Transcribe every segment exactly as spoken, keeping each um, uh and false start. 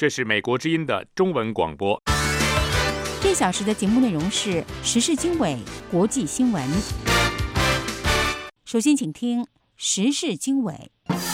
这是美国之音的中文广播。 这小时的节目内容是时事经纬、国际新闻。首先，请听时事经纬。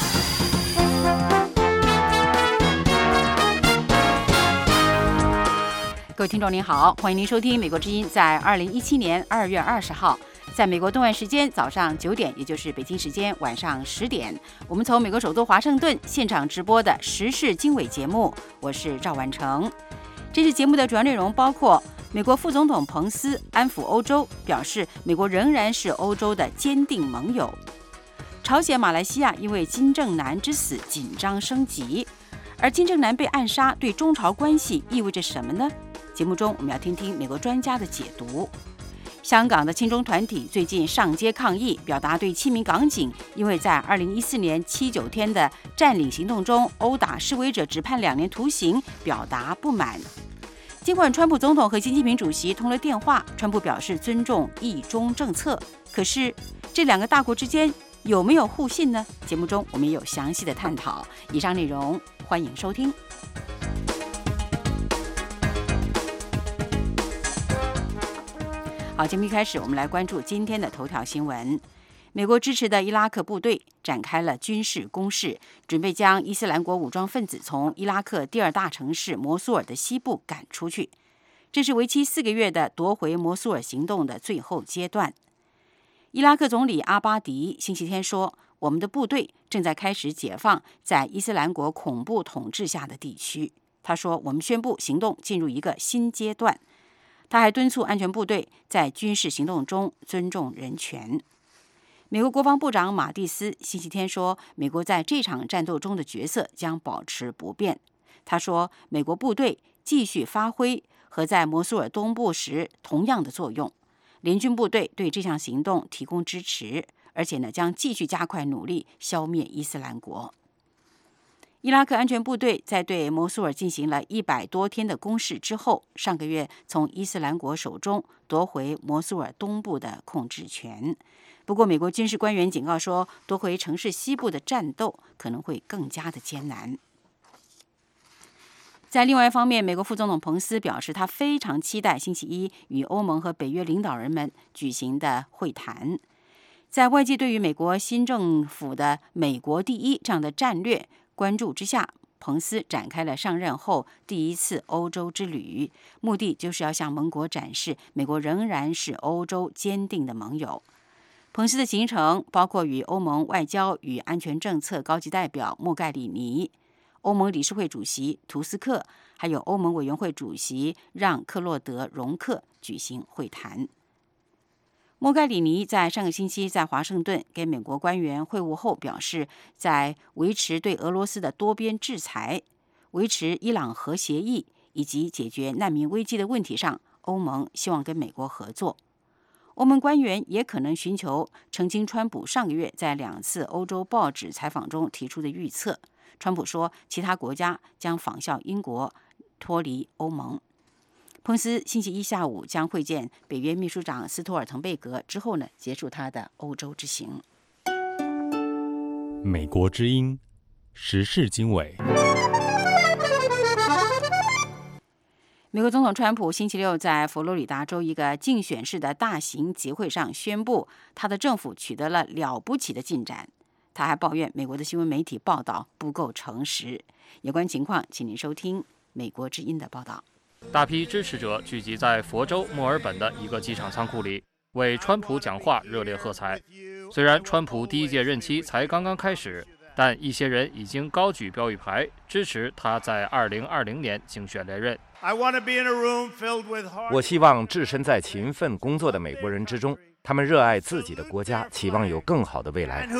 各位听众您好，欢迎您收听美国之音在二零一七年二月二十号，在美国东岸时间早上九点，也就是北京时间晚上十点，我们从美国首都华盛顿现场直播的时事经纬节目，我是赵婉成。这次节目的主要内容包括美国副总统彭斯安抚欧洲，表示美国仍然是欧洲的坚定盟友。朝鲜、马来西亚因为金正男之死紧张升级，而金正男被暗杀对中朝关系意味着什么呢？节目中我们要听听美国专家的解读。香港的亲中团体最近上街抗议，表达对七名港警因为在二零一四年七九天的占领行动中殴打示威者只判两年徒刑表达不满。尽管川普总统和习近平主席通了电话，川普表示尊重一中政策，可是这两个大国之间有没有互信呢？节目中我们也有详细的探讨。以上内容欢迎收听。好，节目一开始，我们来关注今天的头条新闻。美国支持的伊拉克部队展开了军事攻势，准备将伊斯兰国武装分子从伊拉克第二大城市摩苏尔的西部赶出去。这是为期四个月的夺回摩苏尔行动的最后阶段。伊拉克总理阿巴迪星期天说，我们的部队正在开始解放在伊斯兰国恐怖统治下的地区。他说，我们宣布行动进入一个新阶段。他还敦促安全部队在军事行动中尊重人权。美国国防部长马蒂斯星期天说，美国在这场战斗中的角色将保持不变。他说，美国部队继续发挥和在摩苏尔东部时同样的作用。联军部队对这项行动提供支持，而且呢将继续加快努力消灭伊斯兰国。伊拉克安全部队在对摩苏尔进行了一百多天的攻势之后，上个月从伊斯兰国手中夺回摩苏尔东部的控制权。不过，美国军事官员警告说，夺回城市西部的战斗可能会更加的艰难。在另外一方面，美国副总统彭斯表示，他非常期待星期一与欧盟和北约领导人们举行的会谈。在外界对于美国新政府的“美国第一”这样的战略关注之下，彭斯展开了上任后第一次欧洲之旅，目的就是要向盟国展示美国仍然是欧洲坚定的盟友。彭斯的行程包括与欧盟外交与安全政策高级代表莫盖里尼、欧盟理事会主席图斯克，还有欧盟委员会主席让·克洛德·容克举行会谈。莫盖里尼在上个星期在华盛顿跟美国官员会晤后表示，在维持对俄罗斯的多边制裁、维持伊朗核协议以及解决难民危机的问题上，欧盟希望跟美国合作。欧盟官员也可能寻求澄清川普上个月在两次欧洲报纸采访中提出的预测。川普说，其他国家将仿效英国脱离欧盟。彭斯星期一下午将会见北约秘书长斯托尔滕贝格，之后呢，结束他的欧洲之行。 美国之音时事经纬。 美国总统川普星期六在佛罗里达州一个竞选式的大型集会上宣布，他的政府取得了了不起的进展。他还抱怨美国的新闻媒体报道不够诚实。有关情况，请您收听美国之音的报道。 大批支持者聚集在佛州墨尔本的一个机场仓库里，为川普讲话热烈喝彩。虽然川普第一届任期才刚刚开始，但一些人已经高举标语牌，支持他在二零二零年竞选连任。 我希望置身在勤奋工作的美国人之中，他们热爱自己的国家，期望有更好的未来。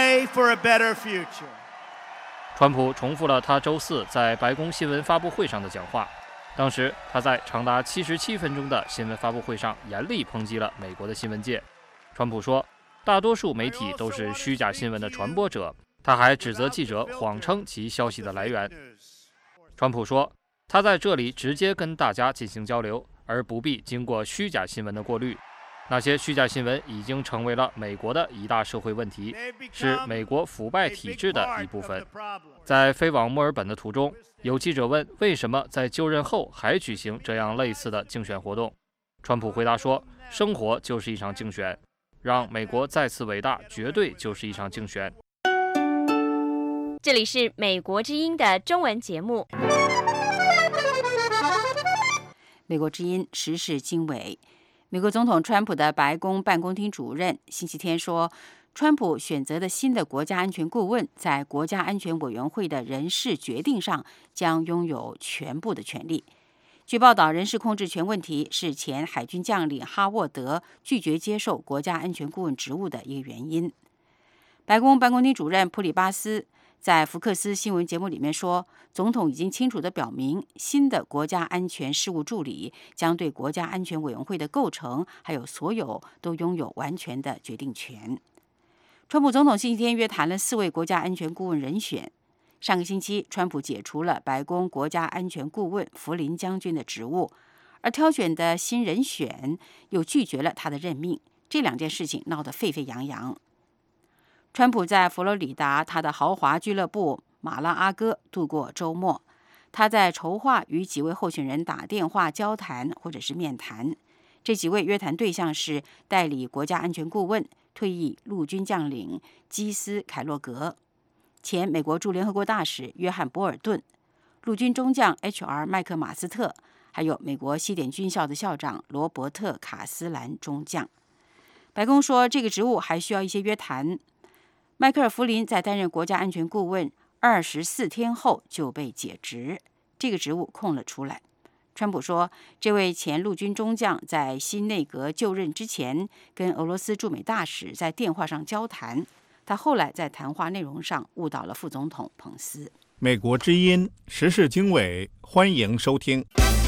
川普重复了他周四在白宫新闻发布会上的讲话。当时他在长达七十七分钟的新闻发布会上严厉抨击了美国的新闻界。川普说，大多数媒体都是虚假新闻的传播者。他还指责记者谎称其消息的来源。川普说，他在这里直接跟大家进行交流，而不必经过虚假新闻的过滤。 那些虚假新闻已经成为了美国的一大社会问题，是美国腐败体制的一部分。在飞往墨尔本的途中，有记者问为什么在就任后还举行这样类似的竞选活动。川普回答说，生活就是一场竞选，让美国再次伟大绝对就是一场竞选。 这里是美国之音的中文节目。 美国之音时事经纬。美国总统川普的白宫办公厅主任星期天说，川普选择的新的国家安全顾问在国家安全委员会的人事决定上将拥有全部的权利。据报道，人事控制权问题是前海军将领哈沃德拒绝接受国家安全顾问职务的一个原因。白宫办公厅主任普里巴斯在福克斯新闻节目里面说，总统已经清楚地表明，新的国家安全事务助理将对国家安全委员会的构成还有所有都拥有完全的决定权。川普总统星期天约谈了四位国家安全顾问人选。上个星期，川普解除了白宫国家安全顾问弗林将军的职务，而挑选的新人选又拒绝了他的任命。这两件事情闹得沸沸扬扬。川普在佛罗里达他的豪华俱乐部马拉阿哥度过周末，他在筹划与几位候选人打电话交谈或者是面谈。这几位约谈对象是代理国家安全顾问、退役陆军将领基斯·凯洛格、前美国驻联合国大使约翰·博尔顿、陆军中将 H R 麦克马斯特，还有美国西点军校的校长罗伯特·卡斯兰中将。白宫说，这个职务还需要一些约谈。迈克尔·弗林在担任国家安全顾问二十四天后就被解职，这个职务空了出来。川普说，这位前陆军中将在新内阁就任之前，跟俄罗斯驻美大使在电话上交谈，他后来在谈话内容上误导了副总统彭斯。 美国之音时事经纬，欢迎收听。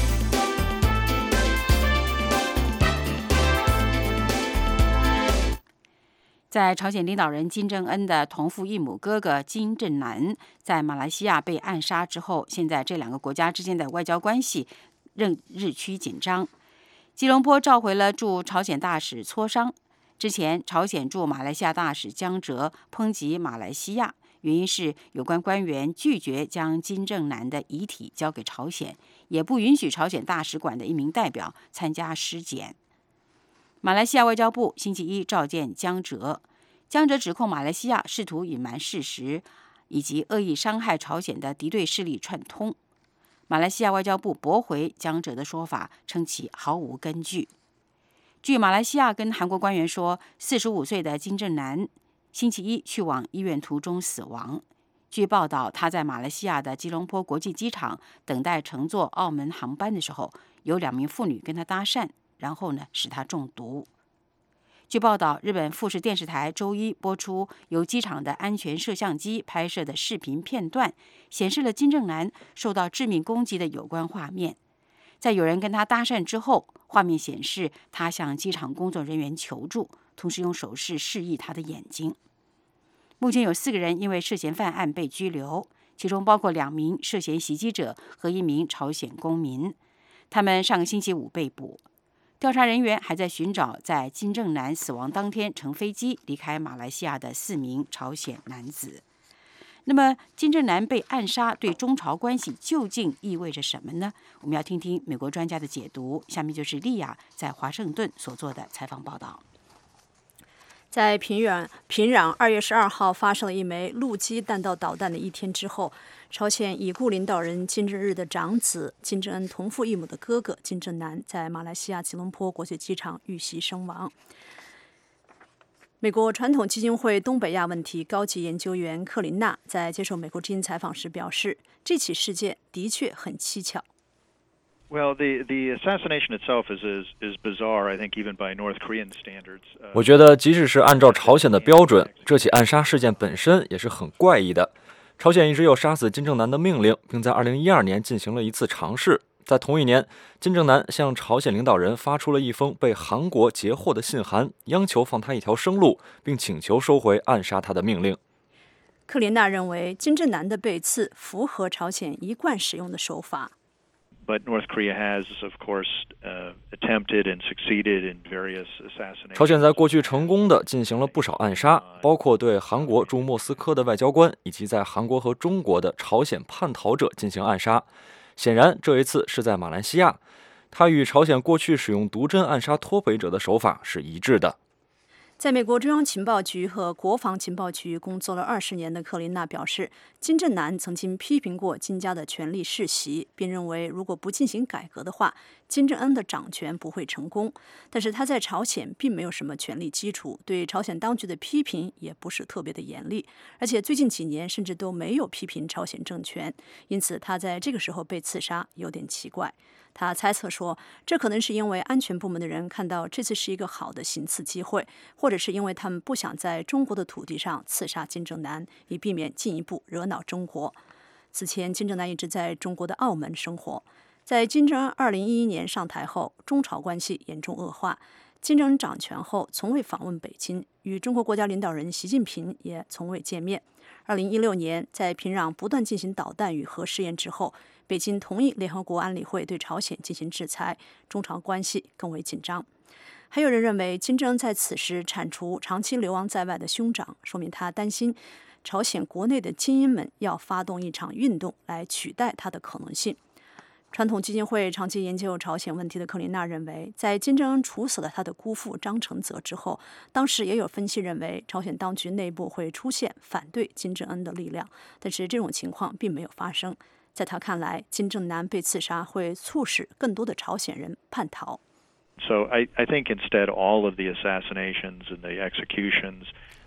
在朝鲜领导人金正恩的同父异母哥哥金正男在马来西亚被暗杀之后，现在这两个国家之间的外交关系仍日趋紧张。吉隆坡召回了驻朝鲜大使磋商。之前，朝鲜驻马来西亚大使江哲抨击马来西亚，原因是有关官员拒绝将金正男的遗体交给朝鲜，也不允许朝鲜大使馆的一名代表参加尸检。马来西亚外交部星期一召见江哲，江哲指控马来西亚试图隐瞒事实，以及恶意伤害朝鲜的敌对势力串通。马来西亚外交部驳回江哲的说法，称其毫无根据。据马来西亚跟韩国官员说，四十五岁的金正男星期一去往医院途中死亡。据报道，他在马来西亚的吉隆坡国际机场等待乘坐澳门航班的时候，有两名妇女跟他搭讪，然后呢使他中毒。据报道，日本富士电视台周一播出由机场的安全摄像机拍摄的视频片段，显示了金正男受到致命攻击的有关画面。在有人跟他搭讪之后，画面显示他向机场工作人员求助，同时用手势示意他的眼睛。目前有四个人因为涉嫌犯案被拘留，其中包括两名涉嫌袭击者和一名朝鲜公民。他们上个星期五被捕。调查人员还在寻找在金正男死亡当天乘飞机离开马来西亚的四名朝鲜男子。那么，金正男被暗杀对中朝关系究竟意味着什么呢？我们要听听美国专家的解读。下面就是莉亚在华盛顿所做的采访报道。 在平壤平壤二月十二号发射了一枚陆基弹道导弹的一天之后，朝鲜已故领导人金正日的长子金正恩同父异母的哥哥金正男在马来西亚吉隆坡国际机场遇袭身亡。美国传统基金会东北亚问题高级研究员克琳娜在接受美国之音采访时表示，这起事件的确很蹊跷。 Well, the the assassination itself is is is bizarre. I think even by North Korean standards. 我觉得，即使是按照朝鲜的标准，这起暗杀事件本身也是很怪异的。朝鲜一直有杀死金正男的命令，并在二零一二年进行了一次尝试。在同一年，金正男向朝鲜领导人发出了一封被韩国截获的信函，央求放他一条生路，并请求收回暗杀他的命令。 克琳娜认为，金正男的被刺符合朝鲜一贯使用的手法。 But North Korea has, of course, uh, attempted and succeeded in various assassinations. 朝鲜在过去成功地进行了不少暗杀，包括对韩国驻莫斯科的外交官以及在韩国和中国的朝鲜叛逃者进行暗杀。显然，这一次是在马来西亚，它与朝鲜过去使用毒针暗杀脱北者的手法是一致的。 在美国中央情报局和国防情报局工作了二十年的克琳娜表示，金正男曾经批评过金家的权力世袭，并认为如果不进行改革的话，金正恩的掌权不会成功。但是他在朝鲜并没有什么权力基础，对朝鲜当局的批评也不是特别的严厉，而且最近几年甚至都没有批评朝鲜政权，因此他在这个时候被刺杀有点奇怪。他猜测说，这可能是因为安全部门的人看到这次是一个好的行刺机会，或者是因为他们不想在中国的土地上刺杀金正男，以避免进一步惹恼中国。此前，金正男一直在中国的澳门生活。在金正恩二零一一年上台后，中朝关系严重恶化。金正恩掌权后，从未访问北京，与中国国家领导人习近平也从未见面。二零一六年，在平壤不断进行导弹与核试验之后，北京同意联合国安理会对朝鲜进行制裁，中朝关系更为紧张。还有人认为，金正恩在此时铲除长期流亡在外的兄长，说明他担心朝鲜国内的精英们要发动一场运动来取代他的可能性。传统基金会长期研究朝鲜问题的克琳娜认为，在金正恩处死了他的姑父张承泽之后，当时也有分析认为朝鲜当局内部会出现反对金正恩的力量，但是这种情况并没有发生。在他看来，金正男被刺杀会促使更多的朝鲜人叛逃。 So I, I think instead all of the assassinations and the executions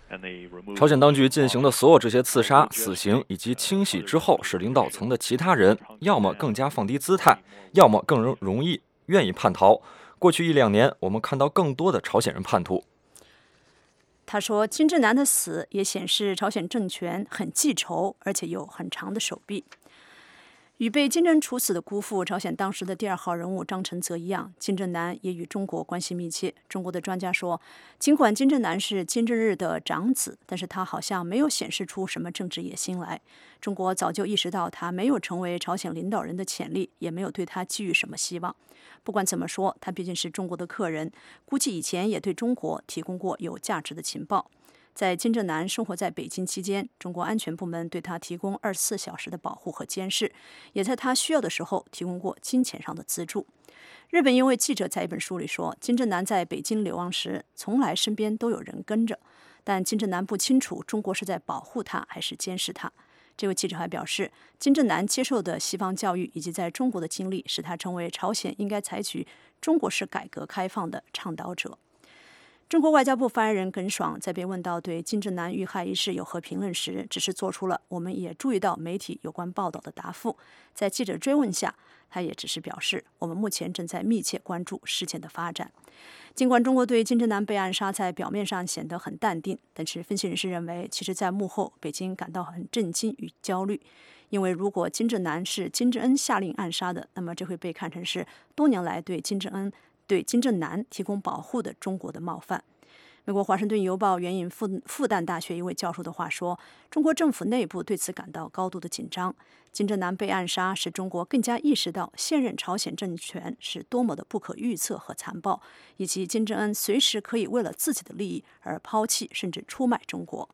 and 朝鲜当局进行的所有这些刺杀、死刑以及清洗之后，使领导层的其他人要么更加放低姿态，要么更容易愿意叛逃。过去一两年，我们看到更多的朝鲜人叛徒。 他说，金正男的死也显示朝鲜政权很记仇，而且有很长的手臂。与被金正恩处死的姑父朝鲜当时的第二号人物张承泽一样，金正男也与中国关系密切。中国的专家说，尽管金正男是金正日的长子，但是他好像没有显示出什么政治野心来。中国早就意识到他没有成为朝鲜领导人的潜力，也没有对他寄予什么希望。不管怎么说，他毕竟是中国的客人，估计以前也对中国提供过有价值的情报。在金正男生活在北京期间，中国安全部门对他提供二十四小时的保护和监视，也在他需要的时候提供过金钱上的资助。日本一位记者在一本书里说，金正男在北京流亡时，从来身边都有人跟着，但金正男不清楚中国是在保护他还是监视他。这位记者还表示，金正男接受的西方教育以及在中国的经历，使他成为朝鲜应该采取中国式改革开放的倡导者。中国外交部发言人耿爽在被问到对金正男遇害一事有何评论时，只是做出了我们也注意到媒体有关报道的答复。在记者追问下，他也只是表示，我们目前正在密切关注事件的发展。尽管中国对金正男被暗杀在表面上显得很淡定，但是分析人士认为，其实在幕后北京感到很震惊与焦虑，因为如果金正男是金正恩下令暗杀的，那么这会被看成是多年来对金正恩对金正男提供保护的中国的冒犯。美国华盛顿邮报援引复复旦大学一位教授的话说，中国政府内部对此感到高度的紧张。金正男被暗杀使中国更加意识到现任朝鲜政权是多么的不可预测和残暴，以及金正恩随时可以为了自己的利益而抛弃甚至出卖中国。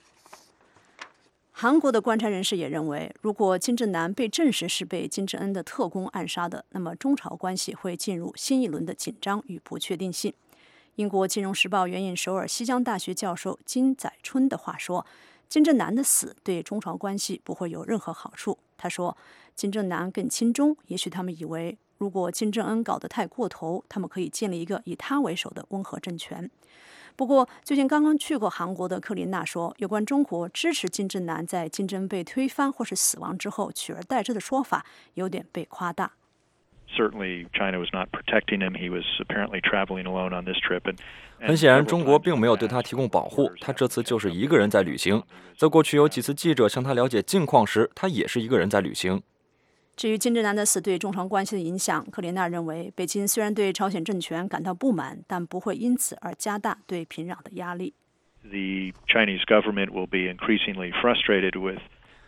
韩国的观察人士也认为，如果金正男被证实是被金正恩的特工暗杀的，那么中朝关系会进入新一轮的紧张与不确定性。英国金融时报援引首尔西江大学教授金载春的话说，金正男的死对中朝关系不会有任何好处。他说，金正男更亲中，也许他们以为如果金正恩搞得太过头，他们可以建立一个以他为首的温和政权。不过，最近刚刚去过韩国的克琳娜说，有关中国支持金正男在金正恩被推翻或是死亡之后取而代之的说法有点被夸大。 Certainly, China was not protecting him. He was apparently traveling alone on this trip. And 很显然，中国并没有对他提供保护，他这次就是一个人在旅行。在过去有几次记者向他了解近况时，他也是一个人在旅行。 至于金正男的死对中朝关系的影响，克琳娜认为，北京虽然对朝鲜政权感到不满，但不会因此而加大对平壤的压力。 The Chinese government will be increasingly frustrated with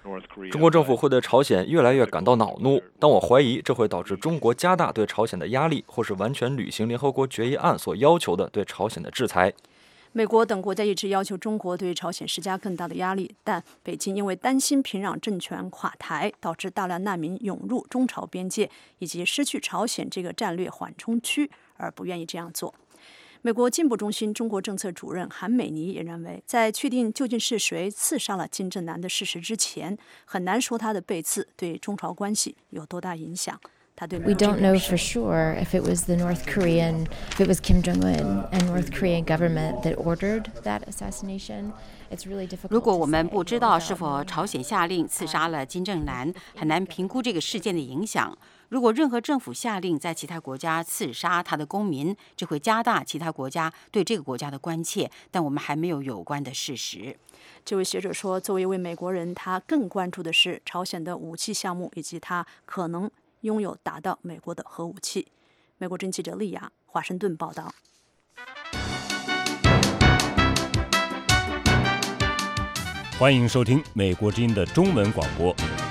中国政府会对朝鲜越来越感到恼怒，但我怀疑这会导致中国加大对朝鲜的压力，或是完全履行联合国决议案所要求的对朝鲜的制裁。 美国等国家一直要求中国对朝鲜施加更大的压力，但北京因为担心平壤政权垮台，导致大量难民涌入中朝边界，以及失去朝鲜这个战略缓冲区，而不愿意这样做。美国进步中心中国政策主任韩美妮也认为，在确定究竟是谁刺杀了金正男的事实之前，很难说他的被刺对中朝关系有多大影响。 We don't know for sure if it was the North Korean, if it was Kim Jong-un and North Korean government that ordered that assassination. It's really difficult. 如果我们不知道是否朝鲜下令刺杀了金正男，很难评估这个事件的影响。如果任何政府下令在其他国家刺杀他的公民，这会加大其他国家对这个国家的关切，但我们还没有有关的事实。 这位学者说，作为一位美国人，他更关注的是朝鲜的武器项目以及他可能拥有打到美国的核武器。美国之音记者利亚，华盛顿报道。 欢迎收听美国之音的中文广播。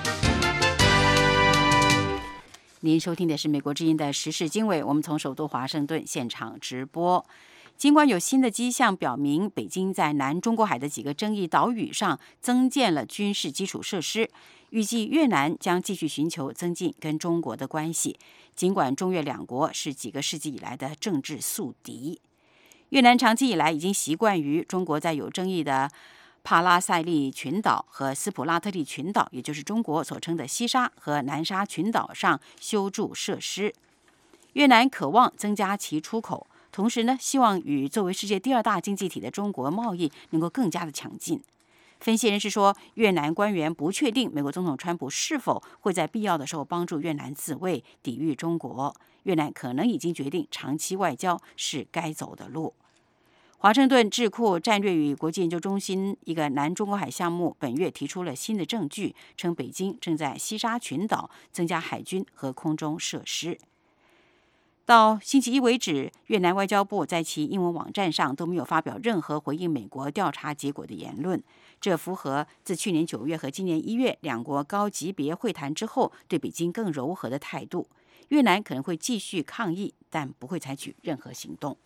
您收听的是美国之音的时事经纬，我们从首都华盛顿现场直播。尽管有新的迹象表明，北京在南中国海的几个争议岛屿上增建了军事基础设施，预计越南将继续寻求增进跟中国的关系。尽管中越两国是几个世纪以来的政治宿敌，越南长期以来已经习惯于中国在有争议的帕拉塞利群岛和斯普拉特利群岛，也就是中国所称的西沙和南沙群岛上修筑设施。越南渴望增加其出口，同时呢，希望与作为世界第二大经济体的中国贸易能够更加的强劲。分析人士说，越南官员不确定美国总统川普是否会在必要的时候帮助越南自卫，抵御中国。越南可能已经决定长期外交是该走的路。华盛顿智库战略与国际研究中心一个南中国海项目本月提出了新的证据，称北京正在西沙群岛增加海军和空中设施。到星期一为止，越南外交部在其英文网站上都没有发表任何回应美国调查结果的言论，这符合自去年九月和今年一月两国高级别会谈之后对北京更柔和的态度。越南可能会继续抗议，但不会采取任何行动。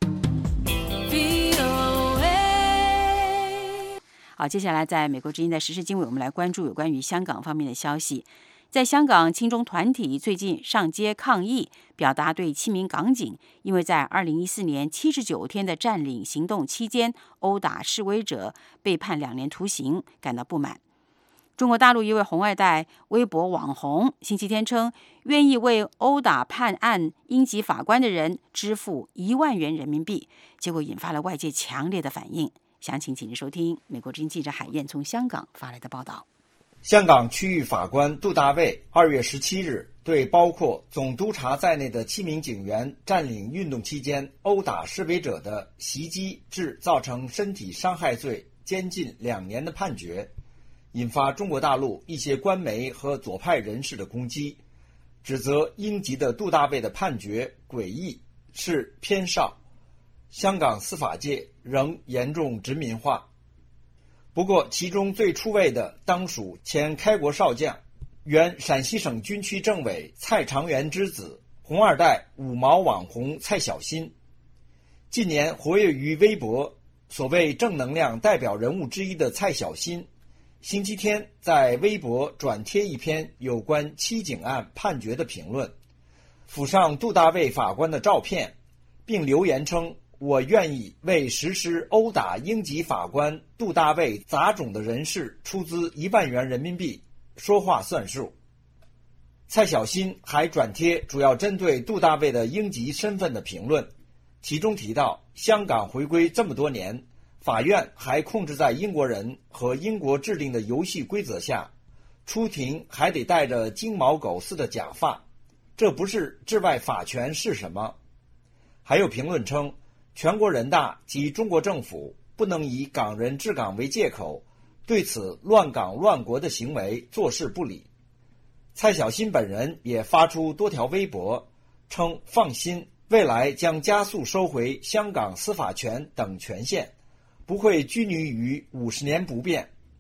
好，接下来在美国之音的时事经纬，我们来关注有关于香港方面的消息。在香港，亲中团体最近上街抗议，表达对七名港警因为在二零一四年七十九天的占领行动期间殴打示威者，被判两年徒刑感到不满。中国大陆一位红二代微博网红星期天称，愿意为殴打判案英籍法官的人支付一万元人民币，结果引发了外界强烈的反应。详情请您收听美国之音记者海燕从香港发来的报道。 香港区域法官杜大卫二月十七日对包括总督察在内的七名警员占领运动期间殴打示威者的袭击致造成身体伤害罪监禁两年的判决，引发中国大陆一些官媒和左派人士的攻击，指责英籍的杜大卫的判决诡异，是偏少。香港司法界仍严重殖民化。不过其中最出位的当属前开国少将、原陕西省军区政委蔡长元之子、红二代五毛网红蔡小新。近年活跃于微博，所谓正能量代表人物之一的蔡小新，星期天在微博转贴一篇有关七警案判决的评论，附上杜大卫法官的照片，并留言称，我愿意为实施殴打英籍法官杜大卫杂种的人士出资一万元人民币，说话算数。蔡小新还转贴主要针对杜大卫的英籍身份的评论，其中提到，香港回归这么多年，法院还控制在英国人和英国制定的游戏规则下，出庭还得戴着金毛狗似的假发，这不是治外法权是什么？还有评论称，全国人大及中国政府不能以港人治港为借口，对此乱港乱国的行为坐视不理。蔡小新本人也发出多条微博，称放心，未来将加速收回香港司法权等权限，不会拘泥于五十年不变。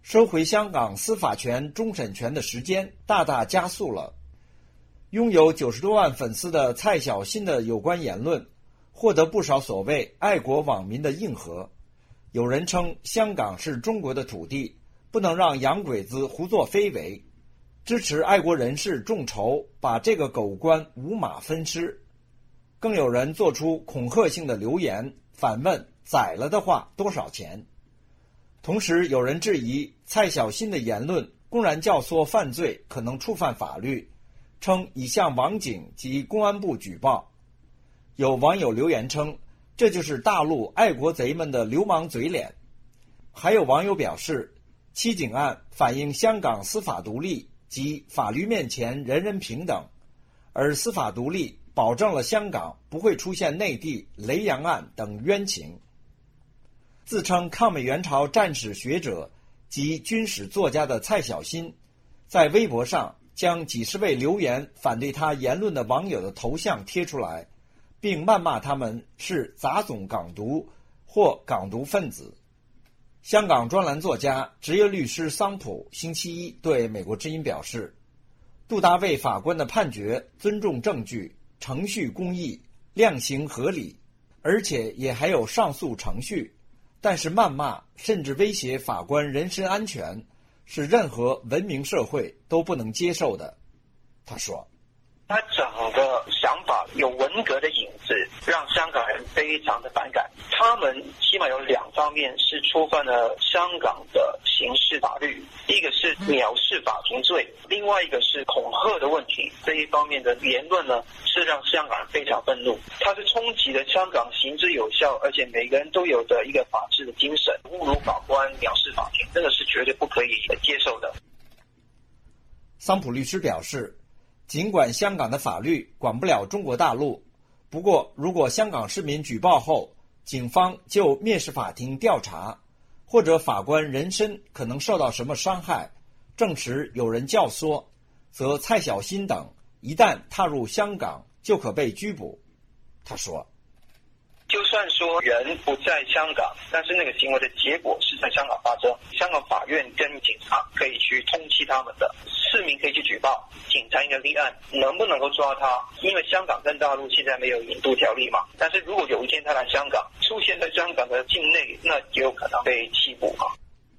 收回香港司法权终审权的时间大大加速了。拥有九十多万粉丝的蔡小欣的有关言论获得不少所谓爱国网民的应和。有人称香港是中国的土地，不能让洋鬼子胡作非为。支持爱国人士众筹把这个狗官五马分尸。更有人做出恐吓性的留言，反问宰了的话多少钱。同时有人质疑蔡小欣的言论公然教唆犯罪，可能触犯法律，称已向网警及公安部举报。有网友留言称，这就是大陆爱国贼们的流氓嘴脸。还有网友表示，七警案反映香港司法独立及法律面前人人平等，而司法独立保证了香港不会出现内地雷洋案等冤情。自称抗美援朝战史学者及军史作家的蔡小欣，在微博上将几十位留言反对他言论的网友的头像贴出来，并谩骂他们是杂种港独或港独分子。香港专栏作家、职业律师桑普星期一对美国之音表示，杜大卫法官的判决尊重证据、程序公义、量刑合理，而且也还有上诉程序，但是谩骂甚至威胁法官人身安全是任何文明社会都不能接受的。他说， 他整个想法有文革的影子，让香港人非常的反感。他们起码有两方面是触犯了香港的刑事法律，一个是藐视法庭罪，另外一个是恐吓的问题。这一方面的言论呢，是让香港人非常愤怒。它是冲击了香港行之有效，而且每个人都有的一个法治的精神，侮辱法官、藐视法庭，这个是绝对不可以接受的。 桑普律师表示，尽管香港的法律管不了中国大陆，不过如果香港市民举报后，警方就蔑视法庭调查，或者法官人身可能受到什么伤害，证实有人教唆，则蔡小欣等一旦踏入香港就可被拘捕。他说， 就算说人不在香港，但是那个行为的结果是在香港发生，香港法院跟警察可以去通缉他们的，市民可以去举报，警察应该立案，能不能够抓他？因为香港跟大陆现在没有引渡条例嘛，但是如果有一天他来香港，出现在香港的境内，那也有可能被缉捕嘛。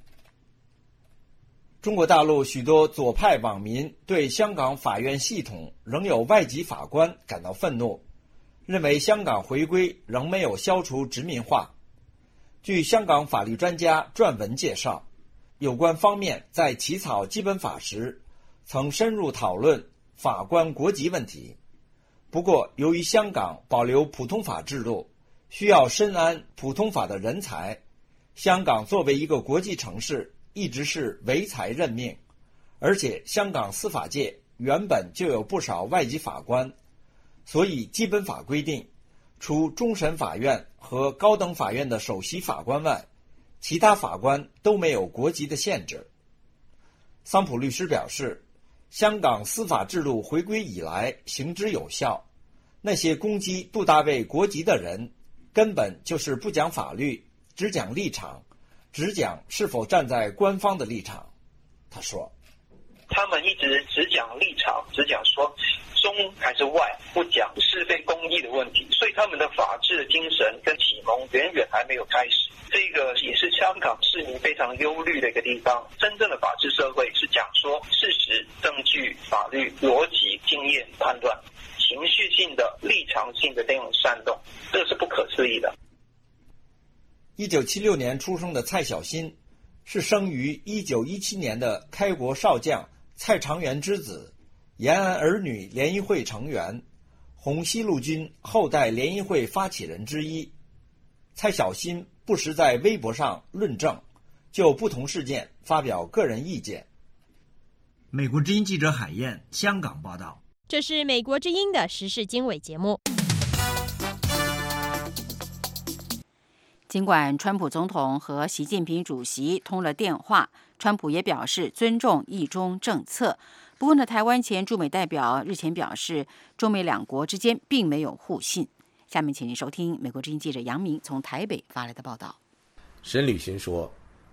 中国大陆许多左派网民对香港法院系统仍有外籍法官感到愤怒，认为香港回归仍没有消除殖民化。据香港法律专家撰文介绍，有关方面在起草基本法时曾深入讨论法官国籍问题。不过由于香港保留普通法制度，需要深谙普通法的人才，香港作为一个国际城市一直是唯才任命，而且香港司法界原本就有不少外籍法官，所以基本法规定，除终审法院和高等法院的首席法官外，其他法官都没有国籍的限制。桑普律师表示，香港司法制度回归以来行之有效，那些攻击杜大卫国籍的人根本就是不讲法律，只讲立场，只讲是否站在官方的立场。他说， 他们一直只讲立场，只讲说中还是外，不讲是非公义的问题，所以他们的法治精神跟启蒙远远还没有开始。这个也是香港市民非常忧虑的一个地方。真正的法治社会是讲说事实、证据、法律、逻辑、经验、判断，情绪性的、立场性的这种煽动，这是不可思议的。 一九七六年出生的蔡小欣是生于一九一七年的开国少将蔡长元之子，延安儿女联谊会成员，红西路军后代联谊会发起人之一。蔡小欣不时在微博上论证，就不同事件发表个人意见。 美国之音记者海燕，香港报道。 这是美国之音的时事经纬节目。 尽管川普总统和习近平主席通了电话，川普也表示尊重一中政策。不过呢，台湾前驻美代表日前表示，中美两国之间并没有互信。下面请您收听美国之音记者杨明从台北发来的报道。 沈履勋说，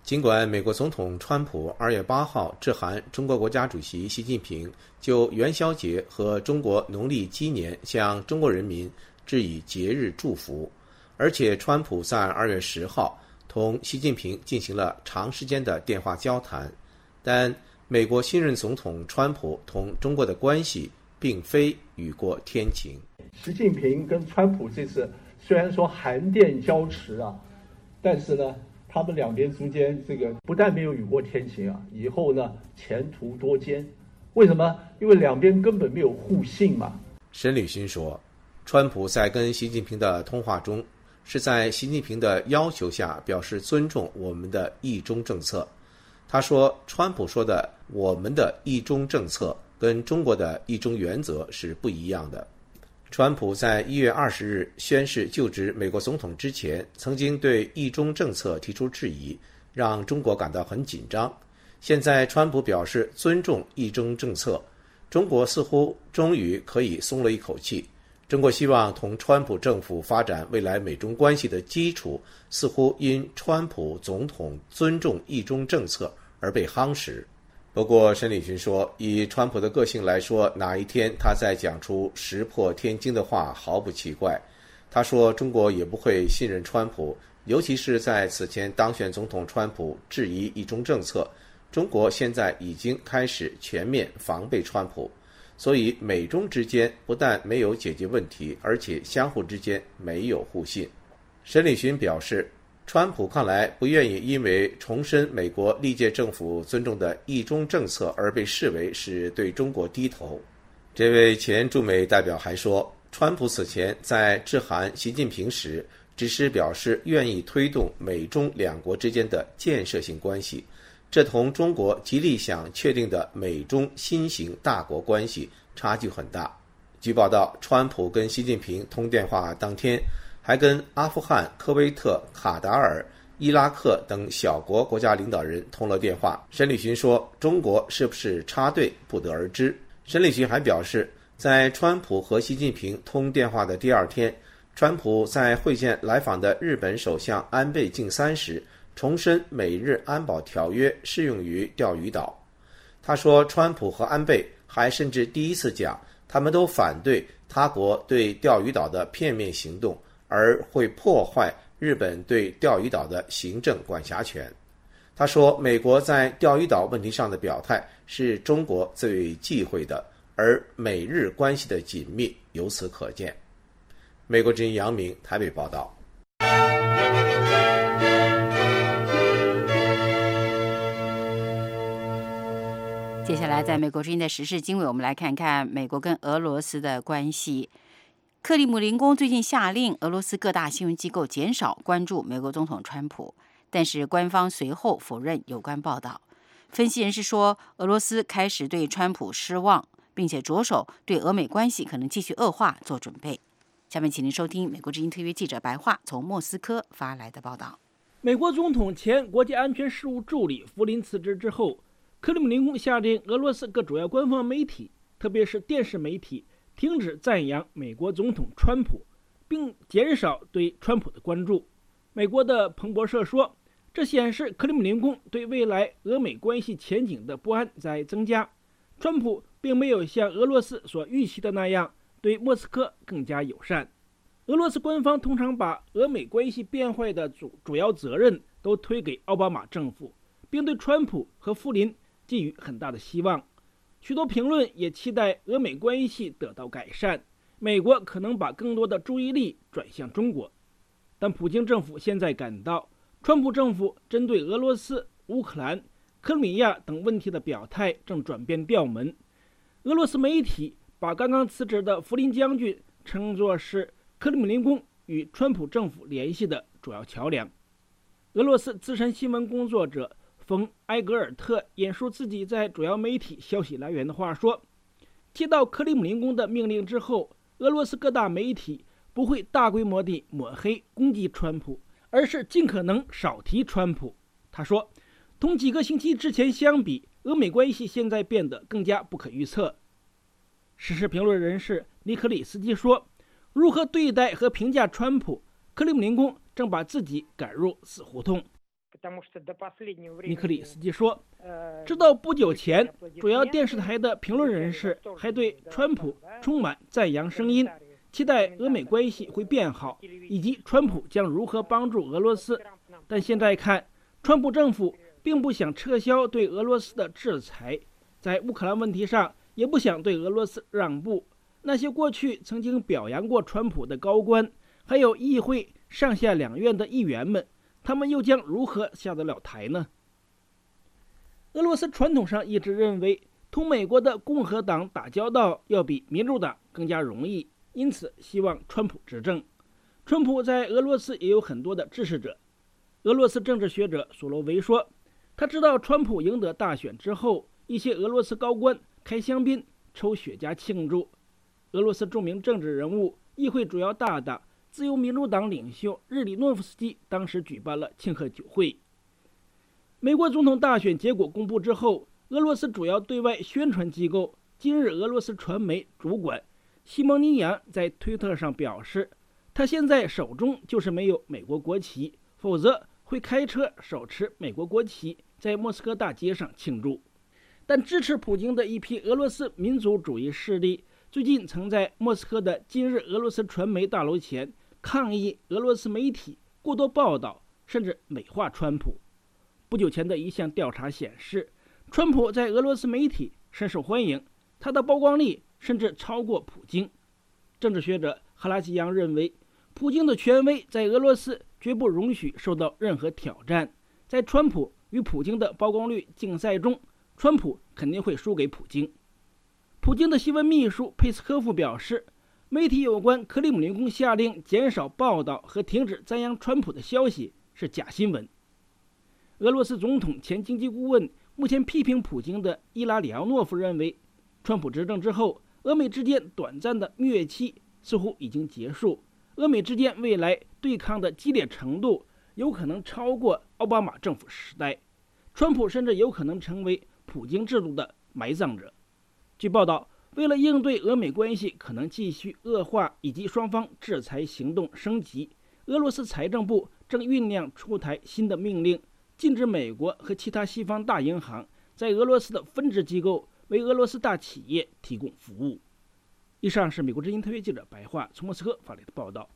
尽管美国总统川普二月八号致函中国国家主席习近平，就元宵节和中国农历鸡年向中国人民致以节日祝福，而且川普在二月十号同习近平进行了长时间的电话交谈，但美国新任总统川普同中国的关系并非雨过天晴。 习近平跟川普这次虽然说函电交持啊，但是呢，他们两边之间这个不但没有雨过天晴啊，以后呢前途多艰。为什么？因为两边根本没有互信嘛。 申履勋说，川普在跟习近平的通话中，是在习近平的要求下表示尊重我们的一中政策。他说，川普说的我们的一中政策跟中国的一中原则是不一样的。川普在一月二十日宣誓就职美国总统之前，曾经对一中政策提出质疑，让中国感到很紧张。现在川普表示尊重一中政策，中国似乎终于可以松了一口气。中国希望同川普政府发展未来美中关系的基础，似乎因川普总统尊重一中政策而被夯实。不过申履勋说，以川普的个性来说，哪一天他再讲出石破天惊的话毫不奇怪。他说中国也不会信任川普，尤其是在此前当选总统川普质疑一中政策，中国现在已经开始全面防备川普，所以美中之间不但没有解决问题，而且相互之间没有互信。申履勋表示，川普看来不愿意因为重申美国历届政府尊重的一中政策而被视为是对中国低头。这位前驻美代表还说，川普此前在致函习近平时，只是表示愿意推动美中两国之间的建设性关系，这同中国极力想确定的美中新型大国关系差距很大。据报道，川普跟习近平通电话当天，还跟阿富汗、科威特、卡达尔、伊拉克等小国国家领导人通了电话。申履勋说，中国是不是插队不得而知。申履勋还表示，在川普和习近平通电话的第二天，川普在会见来访的日本首相安倍晋三时，重申美日安保条约适用于钓鱼岛。他说，川普和安倍还甚至第一次讲，他们都反对他国对钓鱼岛的片面行动，而会破坏日本对钓鱼岛的行政管辖权。他说，美国在钓鱼岛问题上的表态是中国最为忌讳的，而美日关系的紧密由此可见。美国之音杨明台北报道。 接下来在美国之音的时事经纬，我们来看看美国跟俄罗斯的关系。克里姆林宫最近下令俄罗斯各大新闻机构减少关注美国总统川普，但是官方随后否认有关报道。分析人士说，俄罗斯开始对川普失望，并且着手对俄美关系可能继续恶化做准备。下面请您收听美国之音特约记者白桦从莫斯科发来的报道。 美国总统前国家安全事务助理福林辞职之后，克里姆林宫下令俄罗斯各主要官方媒体，特别是电视媒体，停止赞扬美国总统川普，并减少对川普的关注。美国的彭博社说，这显示克里姆林宫对未来俄美关系前景的不安在增加。川普并没有像俄罗斯所预期的那样对莫斯科更加友善。俄罗斯官方通常把俄美关系变坏的主主要责任都推给奥巴马政府，并对川普和福林寄予很大的希望。许多评论也期待俄美关系得到改善，美国可能把更多的注意力转向中国。但普京政府现在感到，川普政府针对俄罗斯、乌克兰、克里米亚等问题的表态正转变调门。俄罗斯媒体把刚刚辞职的福林将军称作是克里姆林宫与川普政府联系的主要桥梁。俄罗斯资深新闻工作者冯埃格尔特引述自己在主要媒体消息来源的话说，接到克里姆林宫的命令之后，俄罗斯各大媒体不会大规模地抹黑攻击川普，而是尽可能少提川普。他说，同几个星期之前相比，俄美关系现在变得更加不可预测。时事评论人士尼克里斯基说，如何对待和评价川普，克里姆林宫正把自己赶入死胡同。 尼克里斯基说，直到不久前，主要电视台的评论人士还对川普充满赞扬声音，期待俄美关系会变好，以及川普将如何帮助俄罗斯。但现在看，川普政府并不想撤销对俄罗斯的制裁，在乌克兰问题上也不想对俄罗斯让步。那些过去曾经表扬过川普的高官，还有议会上下两院的议员们，他们又将如何下得了台呢？俄罗斯传统上一直认为，同美国的共和党打交道要比民主党更加容易，因此希望川普执政。川普在俄罗斯也有很多的支持者。俄罗斯政治学者索洛维说，他知道川普赢得大选之后，一些俄罗斯高官开香槟、抽雪茄庆祝。俄罗斯著名政治人物、议会主要大党自由民主党领袖日里诺夫斯基当时举办了庆贺酒会。美国总统大选结果公布之后，俄罗斯主要对外宣传机构今日俄罗斯传媒主管西蒙尼扬在推特上表示，他现在手中就是没有美国国旗，否则会开车手持美国国旗在莫斯科大街上庆祝。但支持普京的一批俄罗斯民族主义势力最近曾在莫斯科的今日俄罗斯传媒大楼前抗议俄罗斯媒体过多报道，甚至美化川普。不久前的一项调查显示，川普在俄罗斯媒体深受欢迎，他的曝光率甚至超过普京。政治学者哈拉吉扬认为，普京的权威在俄罗斯绝不容许受到任何挑战。在川普与普京的曝光率竞赛中，川普肯定会输给普京。普京的新闻秘书佩斯科夫表示，媒体有关克里姆林宫下令减少报道和停止赞扬川普的消息是假新闻。俄罗斯总统前经济顾问、目前批评普京的伊拉里奥诺夫认为，川普执政之后，俄美之间短暂的蜜月期似乎已经结束，俄美之间未来对抗的激烈程度有可能超过奥巴马政府时代，川普甚至有可能成为普京制度的埋葬者。据报道，为了应对俄美关系可能继续恶化以及双方制裁行动升级，俄罗斯财政部正酝酿出台新的命令，禁止美国和其他西方大银行在俄罗斯的分支机构为俄罗斯大企业提供服务。以上是美国之音特约记者白桦从莫斯科发来的报道。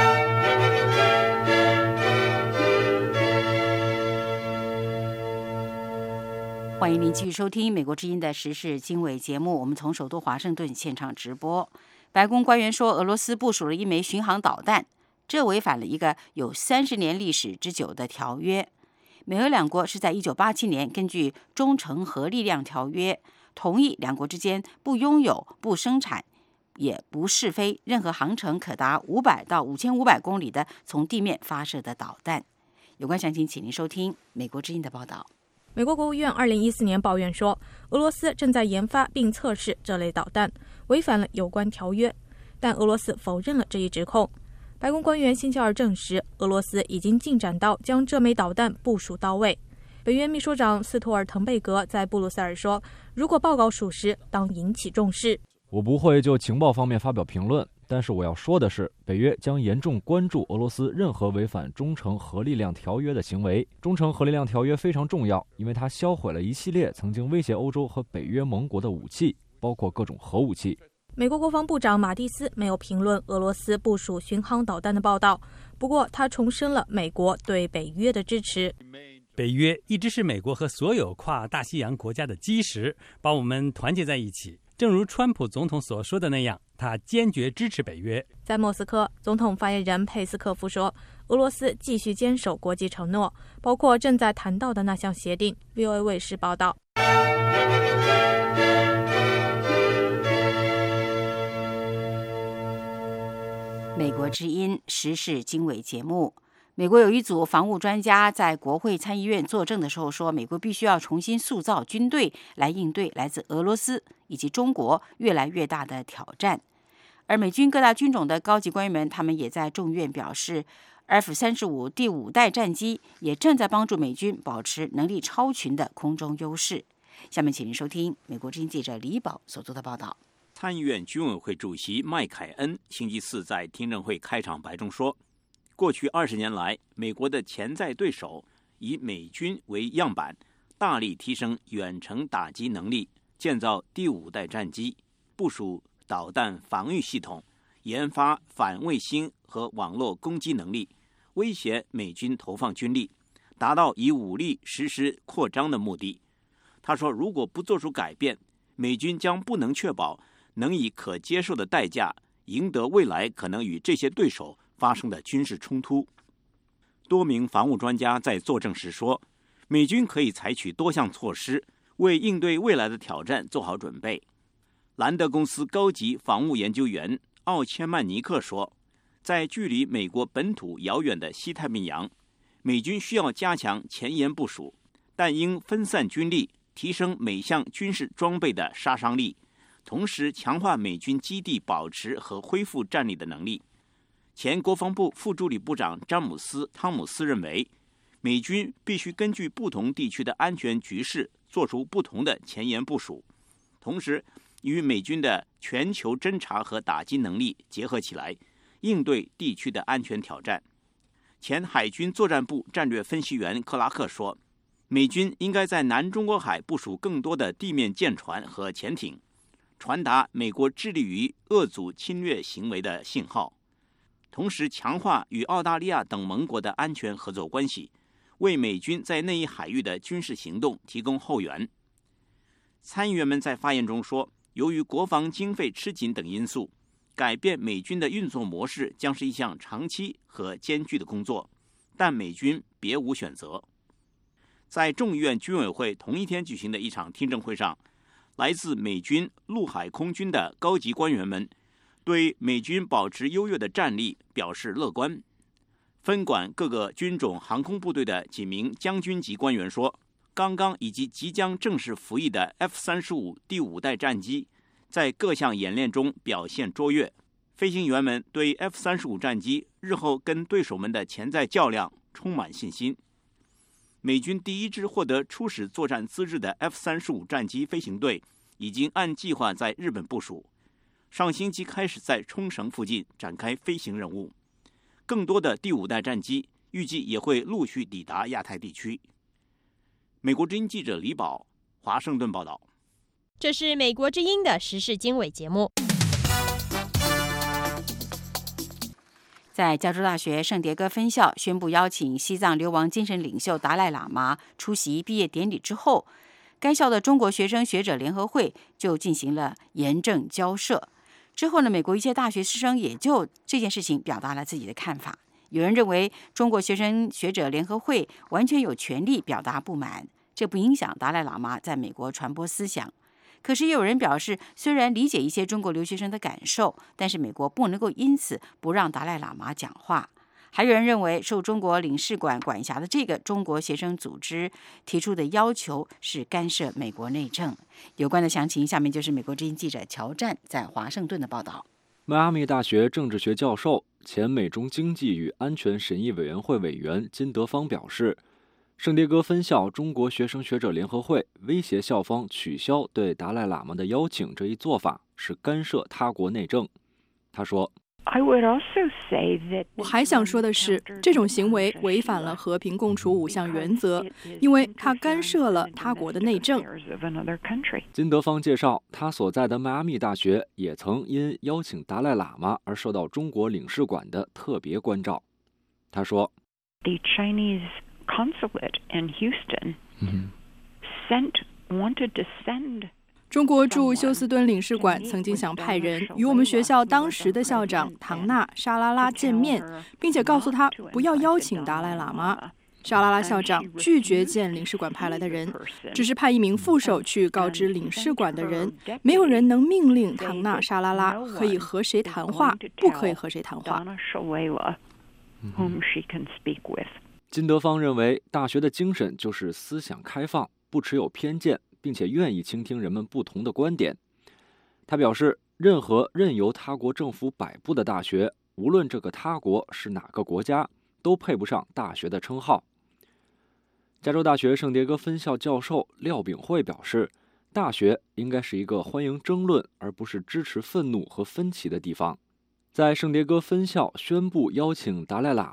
欢迎您继续收听美国之音的时事经纬节目，我们从首都华盛顿现场直播。白宫官员说，俄罗斯部署了一枚巡航导弹，这违反了一个有三十年历史之久的条约。美俄两国是在一九八七年根据中程核力量条约同意两国之间不拥有、不生产也不试飞任何航程可达五百到五千五百公里的从地面发射的导弹。有关详情，请您收听美国之音的报道。 美国国务院二零一四年抱怨说，俄罗斯正在研发并测试这类导弹，违反了有关条约，但俄罗斯否认了这一指控。白宫官员星期二证实，俄罗斯已经进展到将这枚导弹部署到位。北约秘书长斯托尔滕贝格在布鲁塞尔说，如果报告属实，当引起重视。 我不会就情报方面发表评论，但是我要说的是，北约将严重关注俄罗斯任何违反中程核力量条约的行为。中程核力量条约非常重要，因为它销毁了一系列曾经威胁欧洲和北约盟国的武器，包括各种核武器。 美国国防部长马蒂斯没有评论俄罗斯部署巡航导弹的报道，不过他重申了美国对北约的支持。 北约一直是美国和所有跨大西洋国家的基石，把我们团结在一起。正如川普总统所说的那样，他坚决支持北约。 在莫斯科，总统发言人佩斯科夫说，俄罗斯继续坚守国际承诺，包括正在谈到的那项协定。V O A 卫视报道。 美国之音时事经纬节目。美国有一组防务专家在国会参议院作证的时候说，美国必须要重新塑造军队来应对来自俄罗斯以及中国越来越大的挑战。而美军各大军种的高级官员们，他们也在众院表示 F 三十五 第五代战机也正在帮助美军保持能力超群的空中优势。下面请您收听美国之音记者李宝所做的报道。 参议院军委会主席麦凯恩星期四在听证会开场白中说，过去二十年来，美国的潜在对手以美军为样板，大力提升远程打击能力，建造第五代战机，部署导弹防御系统，研发反卫星和网络攻击能力，威胁美军投放军力，达到以武力实施扩张的目的。他说，如果不做出改变，美军将不能确保能以可接受的代价赢得未来可能与这些对手发生的军事冲突。多名防务专家在作证时说，美军可以采取多项措施，为应对未来的挑战做好准备。兰德公司高级防务研究员奥切曼尼克说，在距离美国本土遥远的西太平洋，美军需要加强前沿部署，但应分散军力，提升每项军事装备的杀伤力，同时强化美军基地保持和恢复战力的能力。前国防部副助理部长詹姆斯·汤姆斯认为，美军必须根据不同地区的安全局势做出不同的前沿部署，同时与美军的全球侦察和打击能力结合起来，应对地区的安全挑战。前海军作战部战略分析员克拉克说，美军应该在南中国海部署更多的地面舰船和潜艇，传达美国致力于遏阻侵略行为的信号，同时强化与澳大利亚等盟国的安全合作关系，为美军在内一海域的军事行动提供后援。参议员们在发言中说，由于国防经费吃紧等因素，改变美军的运作模式将是一项长期和艰巨的工作，但美军别无选择。在众议院军委会同一天举行的一场听证会上，来自美军陆海空军的高级官员们对美军保持优越的战力表示乐观。分管各个军种航空部队的几名将军级官员说，刚刚以及即将正式服役的 F 三十五 第五代战机在各项演练中表现卓越，飞行员们对 F 三十五 战机日后跟对手们的潜在较量充满信心。美军第一支获得初始作战资质的 F 三十五 战机飞行队已经按计划在日本部署，上星期开始在冲绳附近展开飞行任务。更多的第五代战机预计也会陆续抵达亚太地区。美国之音记者李宝，华盛顿报道。 这是美国之音的时事经纬节目。 在加州大学圣迭戈分校宣布邀请西藏流亡精神领袖达赖喇嘛出席毕业典礼之后，该校的中国学生学者联合会就进行了严正交涉。之后呢，美国一些大学师生也就这件事情表达了自己的看法。有人认为中国学生学者联合会完全有权利表达不满，这不影响达赖喇嘛在美国传播思想。可是也有人表示，虽然理解一些中国留学生的感受，但是美国不能够因此不让达赖喇嘛讲话。还有人认为，受中国领事馆管辖的这个中国学生组织提出的要求是干涉美国内政。有关的详情，下面就是美国之音记者乔战在华盛顿的报道。 迈阿密大学政治学教授、前美中经济与安全审议委员会委员金德芳表示，圣迭戈分校中国学生学者联合会威胁校方取消对达赖喇嘛的邀请这一做法是干涉他国内政。他说， 我还想说的是，这种行为违反了和平共处五项原则，因为它干涉了他国的内政。 金德芳介绍，他所在的迈阿密大学也曾因邀请达赖喇嘛而受到中国领事馆的特别关照。他说， The Chinese consulate in Houston sent wanted to send 中国驻休斯敦领事馆曾经想派人与我们学校当时的校长唐纳·沙拉拉见面，并且告诉他不要邀请达赖喇嘛。沙拉拉校长拒绝见领事馆派来的人，只是派一名副手去告知领事馆的人，没有人能命令唐纳·沙拉拉可以和谁谈话，不可以和谁谈话。 金德芳认为，大学的精神就是思想开放，不持有偏见，并且愿意倾听人们不同的观点。他表示，任何任由他国政府摆布的大学，无论这个他国是哪个国家，都配不上大学的称号。加州大学圣迭戈分校教授廖炳慧表示，大学应该是一个欢迎争论而不是支持愤怒和分歧的地方。在圣迭戈分校宣布邀请达赖喇嘛，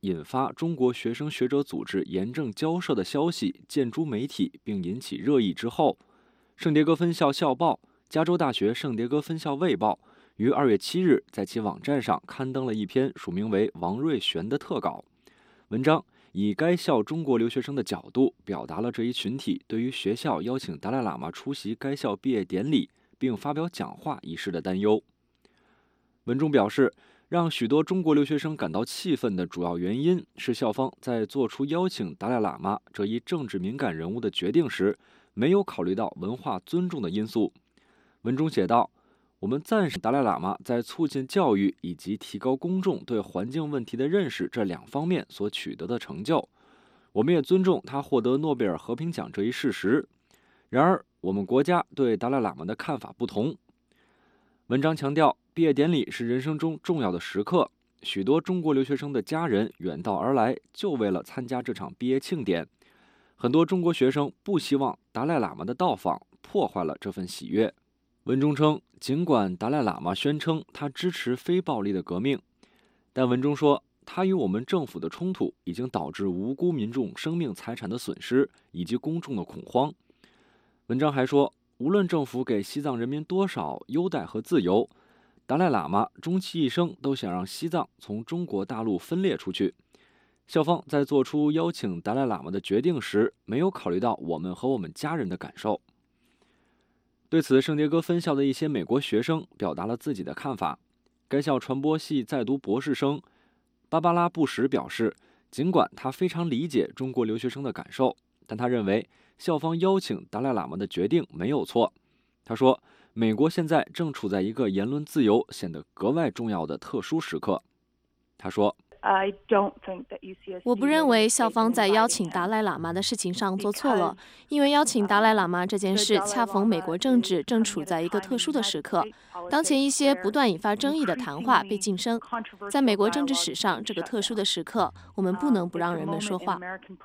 引发中国学生学者组织严正交涉的消息见诸媒体并引起热议之后，圣迭戈分校校报、加州大学圣迭戈分校卫报于二月七日在其网站上刊登了一篇署名为王瑞璇的特稿。文章以该校中国留学生的角度，表达了这一群体对于学校邀请达赖喇嘛出席该校毕业典礼并发表讲话一事的担忧。文中表示，让许多中国留学生感到气愤的主要原因是校方在做出邀请达赖喇嘛这一政治敏感人物的决定时，没有考虑到文化尊重的因素。文中写道，我们赞赏达赖喇嘛在促进教育以及提高公众对环境问题的认识这两方面所取得的成就，我们也尊重他获得诺贝尔和平奖这一事实。然而，我们国家对达赖喇嘛的看法不同。文章强调，毕业典礼是人生中重要的时刻，许多中国留学生的家人远道而来，就为了参加这场毕业庆典。很多中国学生不希望达赖喇嘛的到访破坏了这份喜悦。文中称，尽管达赖喇嘛宣称他支持非暴力的革命，但文中说，他与我们政府的冲突已经导致无辜民众生命财产的损失以及公众的恐慌。文章还说，无论政府给西藏人民多少优待和自由，达赖喇嘛终其一生都想让西藏从中国大陆分裂出去。校方在做出邀请达赖喇嘛的决定时，没有考虑到我们和我们家人的感受。对此，圣迭戈分校的一些美国学生表达了自己的看法。该校传播系在读博士生芭芭拉·布什表示，尽管他非常理解中国留学生的感受，但他认为校方邀请达赖喇嘛的决定没有错。他说，美国现在正处在一个言论自由显得格外重要的特殊时刻。他说， 我不认为校方在邀请达赖喇嘛的事情上做错了，因为邀请达赖喇嘛这件事恰逢美国政治正处在一个特殊的时刻。当前一些不断引发争议的谈话被晋升，在美国政治史上这个特殊的时刻，我们不能不让人们说话。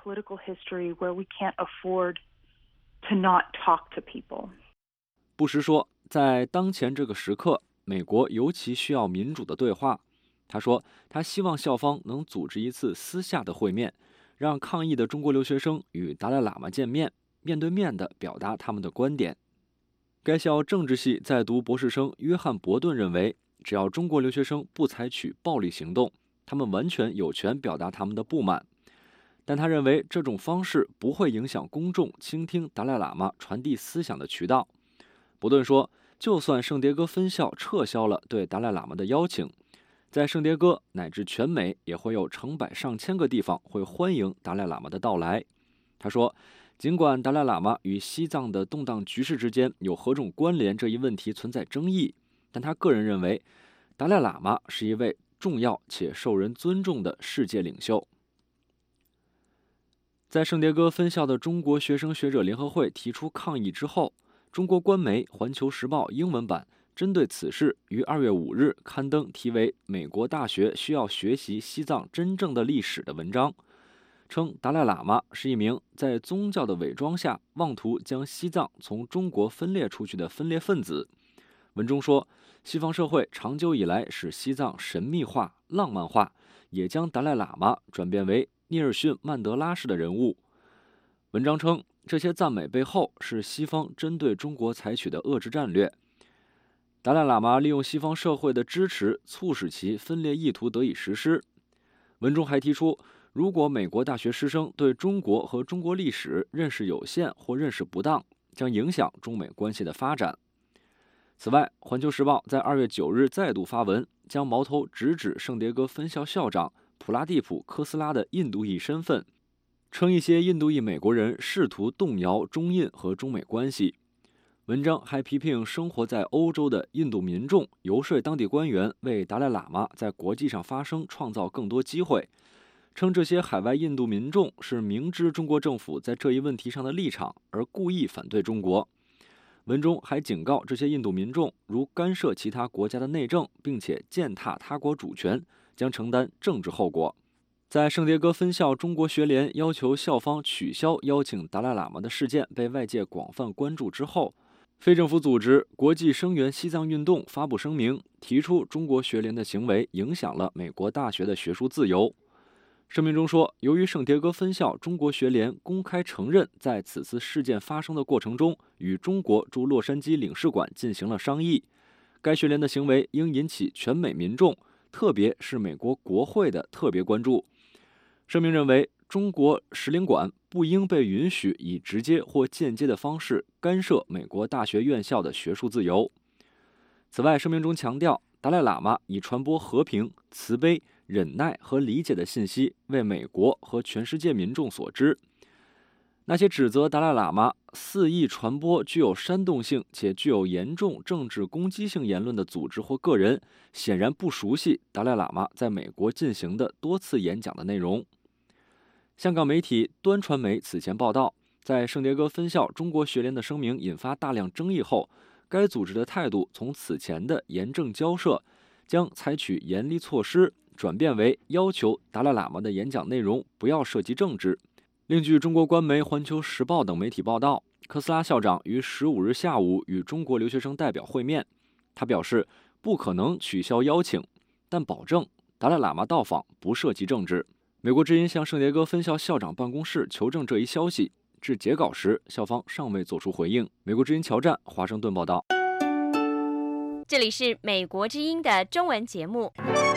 布什说，在当前这个时刻，美国尤其需要民主的对话。他说，他希望校方能组织一次私下的会面，让抗议的中国留学生与达赖喇嘛见面，面对面地表达他们的观点。该校政治系在读博士生约翰·伯顿认为，只要中国留学生不采取暴力行动，他们完全有权表达他们的不满。但他认为这种方式不会影响公众倾听达赖喇嘛传递思想的渠道。伯顿说，就算圣迭戈分校撤销了对达赖喇嘛的邀请，在圣迭戈乃至全美也会有成百上千个地方会欢迎达赖喇嘛的到来。他说，尽管达赖喇嘛与西藏的动荡局势之间有何种关联这一问题存在争议，但他个人认为，达赖喇嘛是一位重要且受人尊重的世界领袖。在圣迭戈分校的中国学生学者联合会提出抗议之后，中国官媒《环球时报》英文版针对此事于二月五日刊登题为《美国大学需要学习西藏真正的历史》的文章，称达赖喇嘛是一名在宗教的伪装下妄图将西藏从中国分裂出去的分裂分子。文中说，西方社会长久以来使西藏神秘化、浪漫化，也将达赖喇嘛转变为聂尔逊·曼德拉式的人物。文章称，这些赞美背后是西方针对中国采取的遏制战略。达赖喇嘛利用西方社会的支持，促使其分裂意图得以实施。文中还提出，如果美国大学师生对中国和中国历史认识有限或认识不当，将影响中美关系的发展。此外，《环球时报》在二月九日再度发文，将矛头直指圣迭戈分校校长普拉蒂普·科斯拉的印度裔身份，称一些印度裔美国人试图动摇中印和中美关系。文章还批评生活在欧洲的印度民众游说当地官员为达赖喇嘛在国际上发声创造更多机会，称这些海外印度民众是明知中国政府在这一问题上的立场而故意反对中国。文中还警告这些印度民众，如干涉其他国家的内政并且践踏他国主权，将承担政治后果。在圣迭戈分校中国学联要求校方取消邀请达赖喇嘛的事件被外界广泛关注之后，非政府组织国际声援西藏运动发布声明，提出中国学联的行为影响了美国大学的学术自由。 声明中说，由于圣迭戈分校中国学联公开承认在此次事件发生的过程中与中国驻洛杉矶领事馆进行了商议，该学联的行为应引起全美民众，特别是美国国会的特别关注。声明认为，中国使领馆不应被允许以直接或间接的方式干涉美国大学院校的学术自由。此外，声明中强调，达赖喇嘛以传播和平、慈悲、忍耐和理解的信息为美国和全世界民众所知。那些指责达赖喇嘛肆意传播具有煽动性且具有严重政治攻击性言论的组织或个人，显然不熟悉达赖喇嘛在美国进行的多次演讲的内容。香港媒体端传媒此前报道，在圣迭戈分校中国学联的声明引发大量争议后，该组织的态度从此前的严正交涉，将采取严厉措施，转变为要求达赖喇嘛的演讲内容不要涉及政治。另据中国官媒《环球时报》等媒体报道，科斯拉校长于十五日下午与中国留学生代表会面，他表示不可能取消邀请，但保证达赖喇嘛到访不涉及政治。美国之音向圣迭戈分校校长办公室求证这一消息，至截稿时，校方尚未作出回应。美国之音乔战，华盛顿报道。 这里是美国之音的中文节目。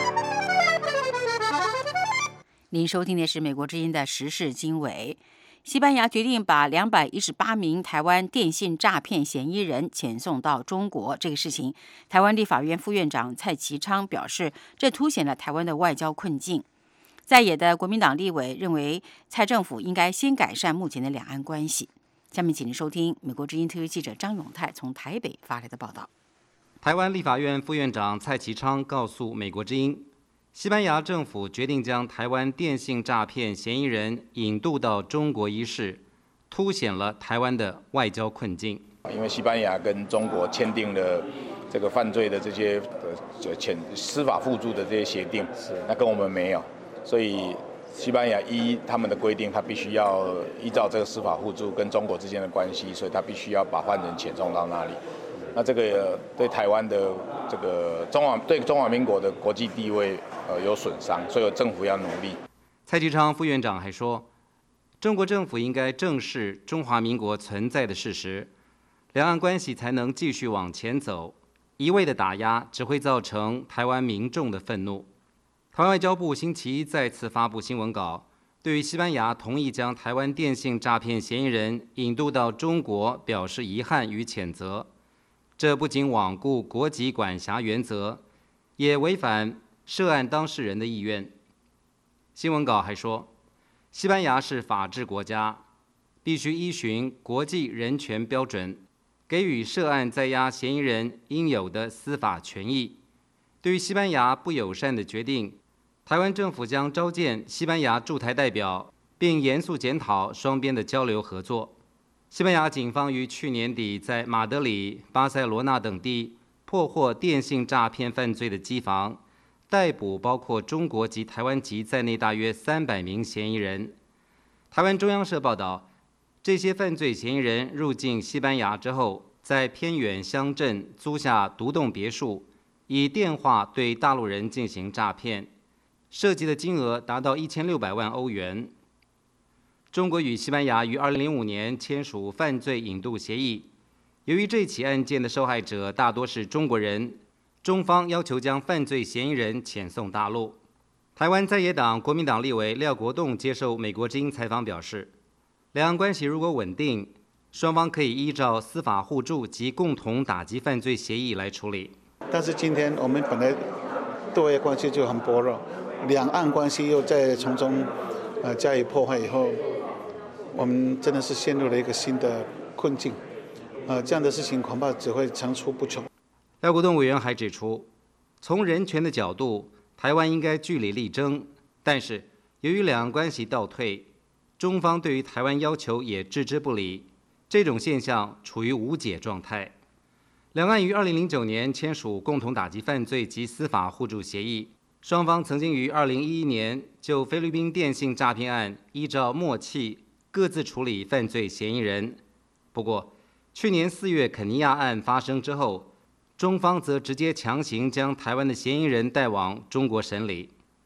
您收听的是美国之音的时事经纬。西班牙决定把两百一十八名台湾电信诈骗嫌疑人遣送到中国。这个事情，台湾立法院副院长蔡其昌表示，这凸显了台湾的外交困境。在野的国民党立委认为，蔡政府应该先改善目前的两岸关系。下面请您收听美国之音特约记者张永泰从台北发来的报道。 台湾立法院副院长蔡其昌告诉美国之音，西班牙政府决定将台湾电信诈骗嫌疑人引渡到中国一事，凸显了台湾的外交困境。 因为西班牙跟中国签订了这个犯罪的这些呃遣司法互助的这些协定，那跟我们没有，所以西班牙依他们的规定，他必须要依照这个司法互助跟中国之间的关系，所以他必须要把犯人遣送到那里。那这个对台湾的这个中华对中华民国的国际地位呃有损伤，所以政府要努力。 蔡其昌副院长还说，中国政府应该正视中华民国存在的事实，两岸关系才能继续往前走。一味的打压只会造成台湾民众的愤怒。台湾外交部星期一再次发布新闻稿，对于西班牙同意将台湾电信诈骗嫌疑人引渡到中国表示遗憾与谴责。这不仅罔顾国际管辖原则，也违反涉案当事人的意愿。新闻稿还说，西班牙是法治国家，必须依循国际人权标准，给予涉案在押嫌疑人应有的司法权益。对于西班牙不友善的决定，台湾政府将召见西班牙驻台代表，并严肃检讨双边的交流合作。西班牙警方于去年底在马德里、巴塞罗那等地破获电信诈骗犯罪的机房，逮捕包括中国及台湾籍在内大约三百名嫌疑人。台湾中央社报道，这些犯罪嫌疑人入境西班牙之后，在偏远乡镇租下独栋别墅，以电话对大陆人进行诈骗，涉及的金额达到一千六百万欧元。中国与西班牙于二零零五年签署犯罪引渡协议。由于这起案件的受害者大多是中国人，中方要求将犯罪嫌疑人遣送大陆。台湾在野党国民党立委廖国栋接受美国之音采访表示，两岸关系如果稳定，双方可以依照司法互助及共同打击犯罪协议来处理。 但是今天我们本来对外关系就很薄弱，两岸关系又在从中呃加以破坏以后，我们真的是陷入了一个新的困境，呃，这样的事情恐怕只会层出不穷。 廖国栋委员还指出，从人权的角度，台湾应该据理力争，但是由于两岸关系倒退，中方对于台湾要求也置之不理，这种现象处于无解状态。两岸于二零零九年签署共同打击犯罪及司法互助协议，双方曾经于二零一一年就菲律宾电信诈骗案依照默契各自处理犯罪嫌疑人。不过，去年四月肯尼亚案发生之后，中方则直接强行将台湾的嫌疑人带往中国审理。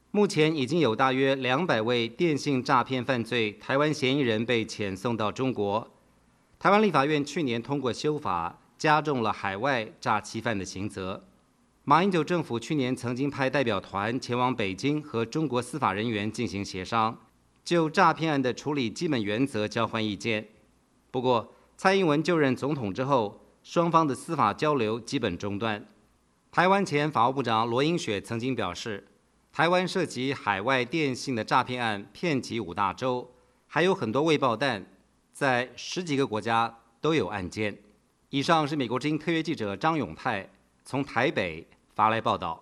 目前已经有大约两百位电信诈骗犯罪台湾嫌疑人被遣送到中国。台湾立法院去年通过修法，加重了海外诈欺犯的刑责。马英九政府去年曾经派代表团前往北京和中国司法人员进行协商，就诈骗案的处理基本原则交换意见。不过，蔡英文就任总统之后，双方的司法交流基本中断。台湾前法务部长罗英雪曾经表示，台湾涉及海外电信的诈骗案遍及五大洲，还有很多未爆弹，在十几个国家都有案件。以上是美国之音特约记者张永泰从台北发来报道。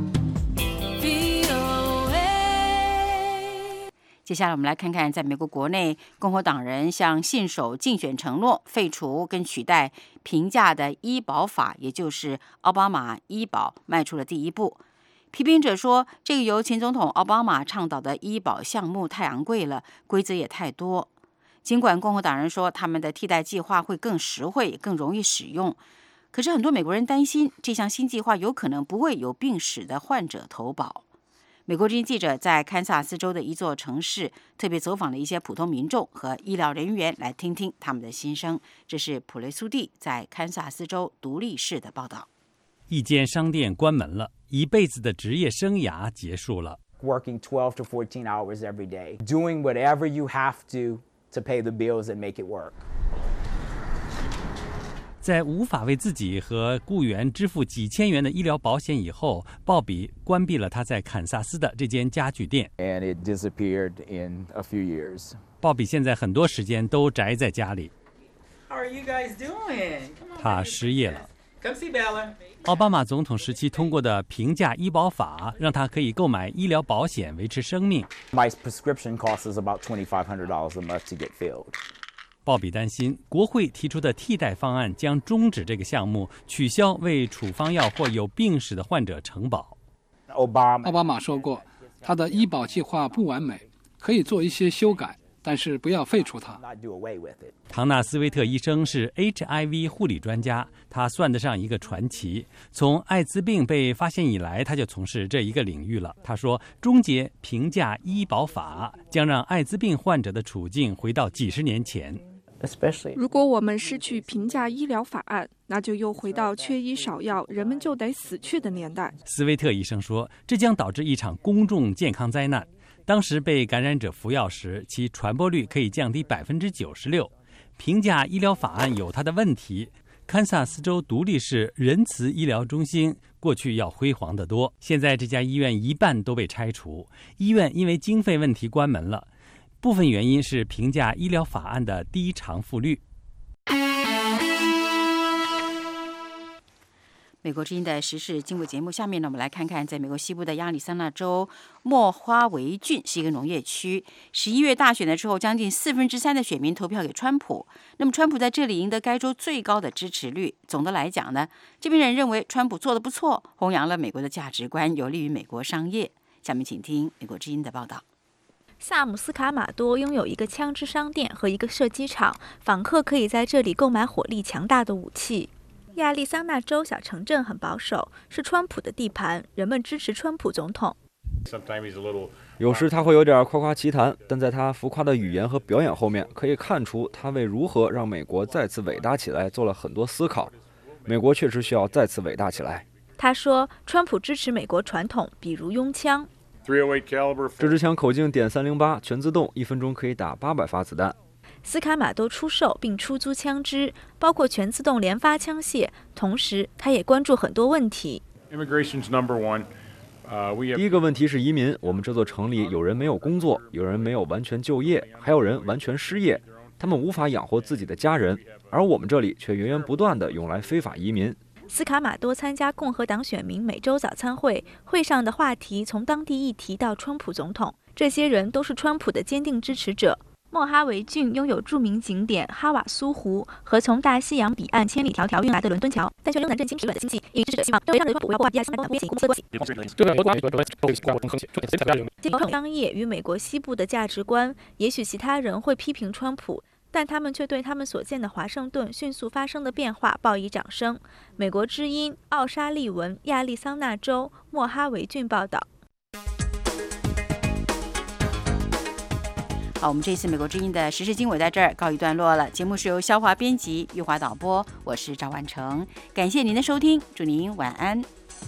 接下来我们来看看，在美国国内，共和党人向信守竞选承诺，废除跟取代平价的医保法，也就是奥巴马医保，迈出了第一步。批评者说，这个由前总统奥巴马倡导的医保项目太昂贵了，规则也太多。尽管共和党人说他们的替代计划会更实惠、更容易使用，可是很多美国人担心这项新计划有可能不为有病史的患者投保。美国之音记者在堪萨斯州的一座城市特别走访了一些普通民众和医疗人员，来听听他们的心声。这是普雷苏蒂在堪萨斯州独立市的报道。 一间商店关门了，一辈子的职业生涯结束了。 Working twelve to fourteen hours every day, doing whatever you have to to pay the bills and make it work. 在无法为自己和雇员支付几千元的医疗保险以后，鲍比关闭了他在堪萨斯的这间家具店。 And it disappeared in a few years. 鲍比现在很多时间都宅在家里。 How are you guys doing? 他失业了。 Come see Bella. 奥巴马总统时期通过的平价医保法，让他可以购买医疗保险维持生命。 My prescription costs us about twenty-five hundred dollars a month to get filled. 鲍比担心国会提出的替代方案将终止这个项目，取消为处方药或有病史的患者承保。 奥巴奥巴马说过，他的医保计划不完美，可以做一些修改，但是不要废除它。 唐纳斯威特医生是 H I V 护理专家，他算得上一个传奇。从艾滋病被发现以来，他就从事这一个领域了。他说，终结平价医保法将让艾滋病患者的处境回到几十年前。 如果我们失去平价医疗法案，那就又回到缺医少药，人们就得死去的年代。 斯威特医生说，这将导致一场公众健康灾难。当时被感染者服药时，其传播率可以降低百分之九十六。平价医疗法案有它的问题。堪萨斯州独立市仁慈医疗中心过去要辉煌得多，现在这家医院一半都被拆除，医院因为经费问题关门了。部分原因是平价医疗法案的低偿付率。 美国之音的时事经纬节目，下面呢，我们来看看，在美国西部的亚利桑那州莫哈维郡是一个农业区。十一月大选的时候，将近四分之三的选民投票给川普。那么，川普在这里赢得该州最高的支持率。总的来讲呢，这边人认为川普做得不错，弘扬了美国的价值观，有利于美国商业。下面请听美国之音的报道。 萨姆斯卡马多拥有一个枪支商店和一个射击场，访客可以在这里购买火力强大的武器。亚利桑那州小城镇很保守，是川普的地盘，人们支持川普总统。 有时他会有点夸夸其谈，但在他浮夸的语言和表演后面，可以看出他为如何让美国再次伟大起来做了很多思考。美国确实需要再次伟大起来。 他说，川普支持美国传统，比如拥枪。 这支枪口径点三零八，全自动，一分钟可以打八百发子弹。 斯卡马多出售并出租枪支，包括全自动连发枪械。同时，他也关注很多问题。 第一个问题是移民。我们这座城里有人没有工作，有人没有完全就业，还有人完全失业，他们无法养活自己的家人，而我们这里却源源不断地涌来非法移民。 斯卡马多参加共和党选民每周早餐会，会上的话题从当地议题到川普总统，这些人都是川普的坚定支持者。莫哈维郡拥有著名景点哈瓦苏湖和从大西洋彼岸千里迢迢运来的伦敦桥，但却仍能振兴疲软的经济。因为支持者希望认为让川普要破坏亚利桑那州危险公司的关系。商业与美国西部的价值观，也许其他人会批评川普，但他们却对他们所见的华盛顿迅速发生的变化报以掌声。美国之音奥沙利文亚利桑那州莫哈维郡报道。 好，我们这次美国之音的时事经纬在这儿告一段落了。节目是由肖华编辑、玉华导播，我是赵婉成，感谢您的收听，祝您晚安。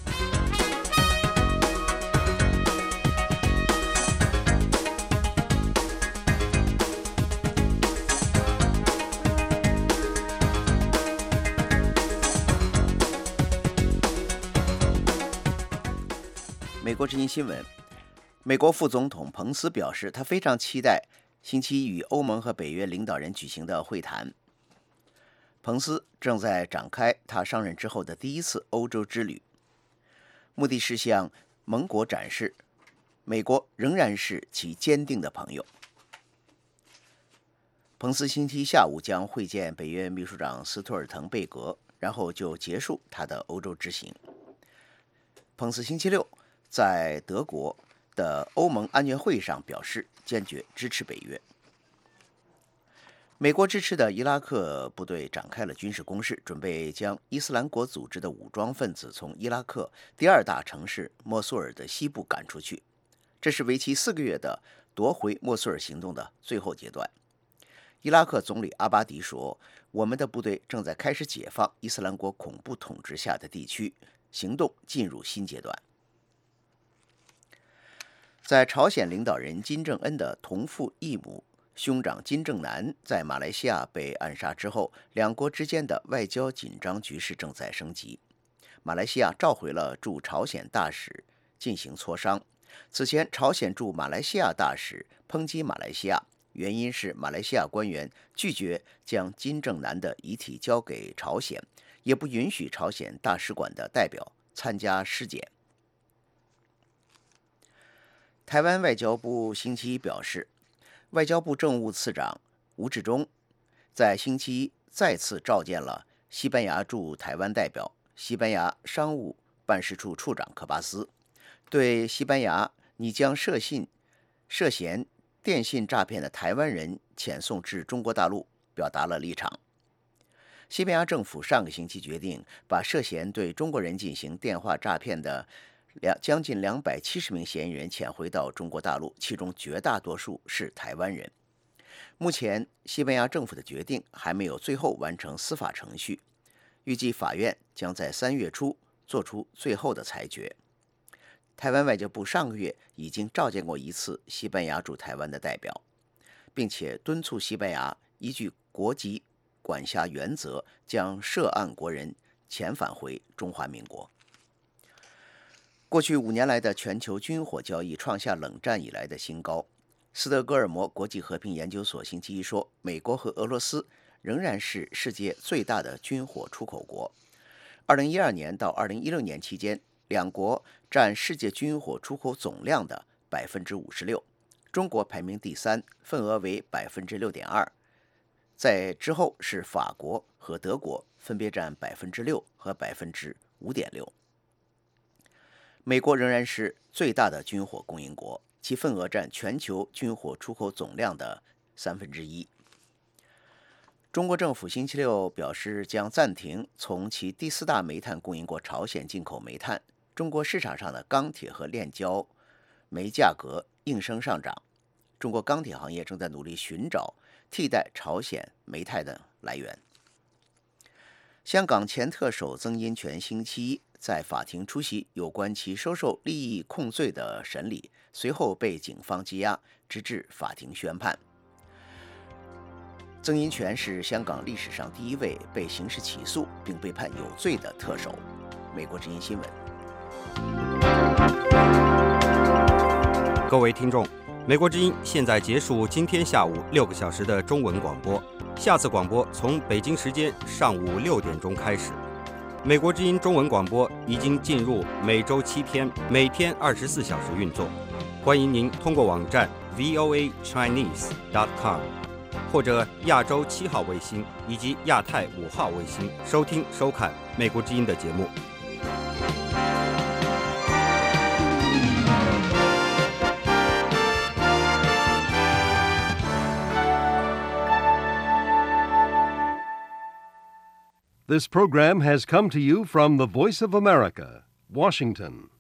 美国之音新闻，美国副总统彭斯表示，他非常期待星期一与欧盟和北约领导人举行的会谈。彭斯正在展开他上任之后的第一次欧洲之旅，目的是向盟国展示美国仍然是其坚定的朋友。彭斯星期一下午将会见北约秘书长斯托尔滕贝格，然后就结束他的欧洲之行。彭斯星期六在德国的欧盟安全会议上表示坚决支持北约。美国支持的伊拉克部队展开了军事攻势，准备将伊斯兰国组织的武装分子从伊拉克第二大城市莫苏尔的西部赶出去。这是为期四个月的夺回莫苏尔行动的最后阶段。伊拉克总理阿巴迪说：“我们的部队正在开始解放伊斯兰国恐怖统治下的地区，行动进入新阶段。”在朝鲜领导人金正恩的同父异母兄长金正男在马来西亚被暗杀之后，两国之间的外交紧张局势正在升级。马来西亚召回了驻朝鲜大使进行磋商。此前，朝鲜驻马来西亚大使抨击马来西亚，原因是马来西亚官员拒绝将金正男的遗体交给朝鲜，也不允许朝鲜大使馆的代表参加尸检。台湾外交部星期一表示，外交部政务次长吴志忠在星期一再次召见了西班牙驻台湾代表、西班牙商务办事处处长科巴斯，对西班牙拟将涉信涉嫌电信诈骗的台湾人遣送至中国大陆表达了立场。西班牙政府上个星期决定把涉嫌对中国人进行电话诈骗的两将近两百七十名嫌疑人遣回到中国大陆，其中绝大多数是台湾人。目前，西班牙政府的决定还没有最后完成司法程序，预计法院将在三月初做出最后的裁决。台湾外交部上个月已经召见过一次西班牙驻台湾的代表，并且敦促西班牙依据国籍管辖原则，将涉案国人遣返回中华民国。过去五年来的全球军火交易创下冷战以来的新高。斯德哥尔摩国际和平研究所星期一说，美国和俄罗斯仍然是世界最大的军火出口国。二零一二年到二零一六年期间，两国占世界军火出口总量的百分之五十六，中国排名第三，份额为百分之六点二。在之后是法国和德国，分别占百分之六和百分之五点六。美国仍然是最大的军火供应国，其份额占全球军火出口总量的三分之一。中国政府星期六表示，将暂停从其第四大煤炭供应国朝鲜进口煤炭。中国市场上的钢铁和炼焦煤价格应声上涨，中国钢铁行业正在努力寻找替代朝鲜煤炭的来源。香港前特首曾荫权星期一在法庭出席有关其收受利益控罪的审理，随后被警方羁押，直至法庭宣判。曾荫权是香港历史上第一位被刑事起诉并被判有罪的特首。美国之音新闻。 各位听众，美国之音现在结束今天下午六个小时的中文广播，下次广播从北京时间上午六点钟开始。美国之音中文广播已经进入每周七天，每天二十四小时运作。欢迎您通过网站 v o a chinese dot com 或者亚洲七号卫星以及亚太五号卫星收听收看美国之音的节目。 This program has come to you from the Voice of America, Washington.